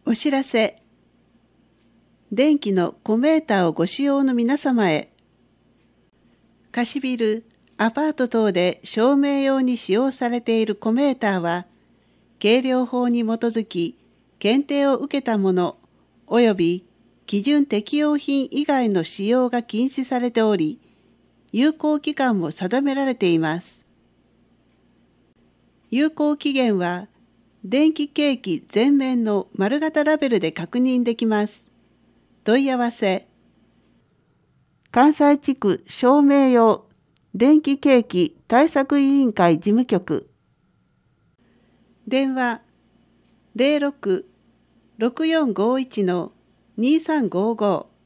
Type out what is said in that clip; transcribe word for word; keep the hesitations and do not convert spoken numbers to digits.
お知らせ。電気のコメーターをご使用の皆様へ。貸しビル、アパート等で照明用に使用されているコメーターは、計量法に基づき検定を受けたもの及び基準適用品以外の使用が禁止されており、有効期間も定められています。有効期限は、電気計器前面の丸型ラベルで確認できます。問い合わせ。関西地区照明用電気計器対策委員会事務局。電話 ゼロろく ろくよんごいち にさんごご